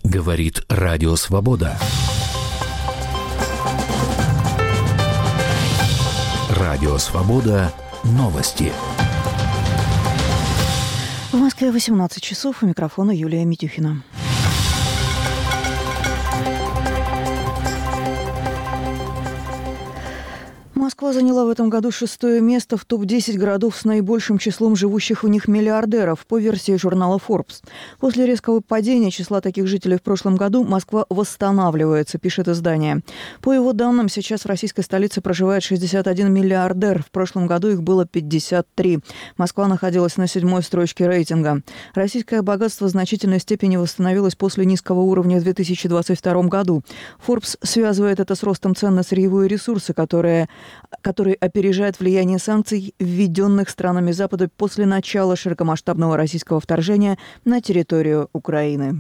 Говорит Радио Свобода. Радио Свобода. Новости. В Москве 18 часов. У микрофона Юлия Митюхина. Москва заняла в этом году 6-е место в топ-10 городов с наибольшим числом живущих в них миллиардеров по версии журнала Forbes. После резкого падения числа таких жителей в прошлом году Москва восстанавливается, пишет издание. По его данным, сейчас в российской столице проживает 61 миллиардер. В прошлом году их было 53. Москва находилась на 7-й строчке рейтинга. Российское богатство в значительной степени восстановилось после низкого уровня в 2022 году. Forbes связывает это с ростом цен на сырьевые ресурсы, который опережает влияние санкций, введенных странами Запада после начала широкомасштабного российского вторжения на территорию Украины.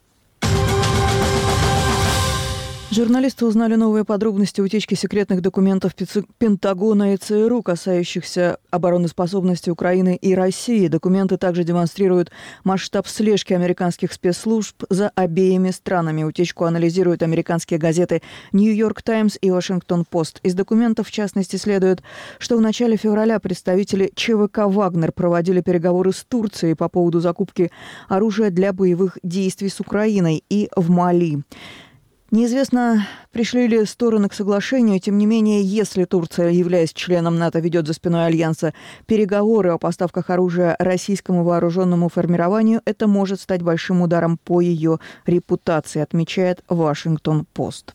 Журналисты узнали новые подробности утечки секретных документов Пентагона и ЦРУ, касающихся обороноспособности Украины и России. Документы также демонстрируют масштаб слежки американских спецслужб за обеими странами. Утечку анализируют американские газеты «Нью-Йорк Таймс» и «Вашингтон-Пост». Из документов, в частности, следует, что в начале февраля представители ЧВК «Вагнер» проводили переговоры с Турцией по поводу закупки оружия для боевых действий с Украиной и в Мали. Неизвестно, пришли ли стороны к соглашению. Тем не менее, если Турция, являясь членом НАТО, ведет за спиной Альянса переговоры о поставках оружия российскому вооруженному формированию, это может стать большим ударом по ее репутации, отмечает «Вашингтон-Пост».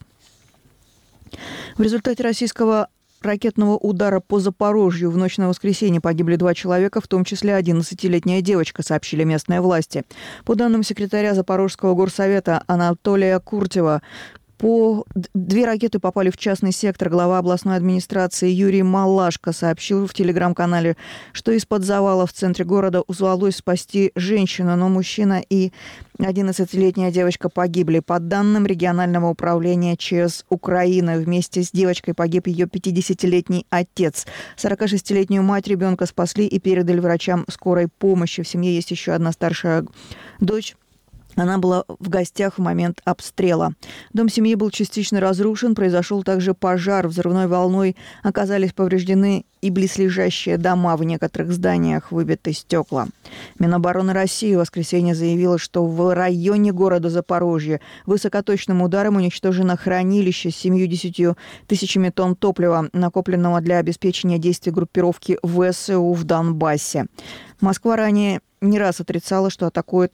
В результате российского ракетного удара по Запорожью в ночь на воскресенье погибли 2 человека, в том числе 11-летняя девочка, сообщили местные власти. По данным секретаря Запорожского горсовета Анатолия Куртева, 2 ракеты попали в частный сектор. Глава областной администрации Юрий Малашко сообщил в телеграм-канале, что из-под завала в центре города удалось спасти женщину, но мужчина и 11-летняя девочка погибли. По данным регионального управления ЧС Украины, вместе с девочкой погиб ее 50-летний отец. 46-летнюю мать ребенка спасли и передали врачам скорой помощи. В семье есть еще одна старшая дочь. Она была в гостях в момент обстрела. Дом семьи был частично разрушен. Произошел также пожар. Взрывной волной оказались повреждены и близлежащие дома. В некоторых зданиях выбиты стекла. Минобороны России в воскресенье заявила, что в районе города Запорожье высокоточным ударом уничтожено хранилище с 70 тысячами тонн топлива, накопленного для обеспечения действий группировки ВСУ в Донбассе. Москва ранее не раз отрицала, что атакуют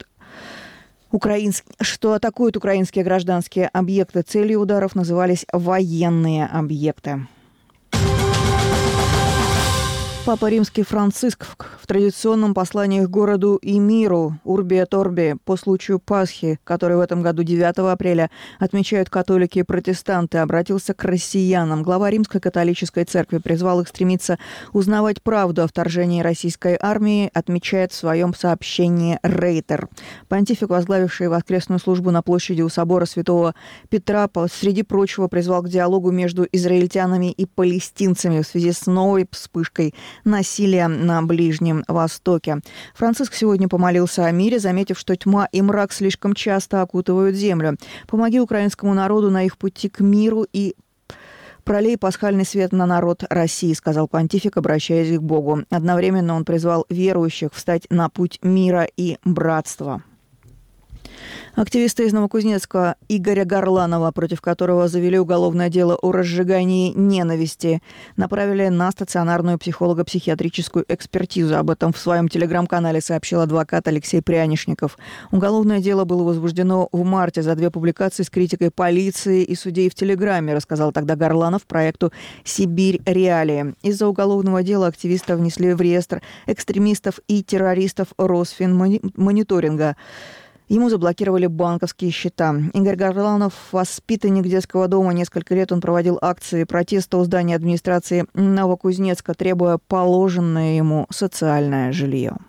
украинские гражданские объекты. Целью ударов назывались военные объекты. Папа Римский Франциск в традиционном послании к городу и миру «Урби et Orbi» по случаю Пасхи, который в этом году 9 апреля отмечают католики и протестанты, обратился к россиянам. Глава Римской католической церкви призвал их стремиться узнавать правду о вторжении российской армии, отмечает в своем сообщении Рейтер. Понтифик, возглавивший воскресную службу на площади у собора Святого Петра, среди прочего призвал к диалогу между израильтянами и палестинцами в связи с новой вспышкой насилия на Ближнем Востоке. Франциск сегодня помолился о мире, заметив, что тьма и мрак слишком часто окутывают землю. «Помоги украинскому народу на их пути к миру и пролей пасхальный свет на народ России», сказал понтифик, обращаясь к Богу. Одновременно он призвал верующих встать на путь мира и братства. Активиста из Новокузнецка Игоря Горланова, против которого завели уголовное дело о разжигании ненависти, направили на стационарную психолого-психиатрическую экспертизу. Об этом в своем телеграм-канале сообщил адвокат Алексей Прянишников. Уголовное дело было возбуждено в марте за 2 публикации с критикой полиции и судей в Телеграме, рассказал тогда Горланов проекту «Сибирь. Реалии». Из-за уголовного дела активиста внесли в реестр экстремистов и террористов Росфинмониторинга. Ему заблокировали банковские счета. Игорь Горланов, воспитанник детского дома, несколько лет он проводил акции протеста у здания администрации Новокузнецка, требуя положенное ему социальное жилье.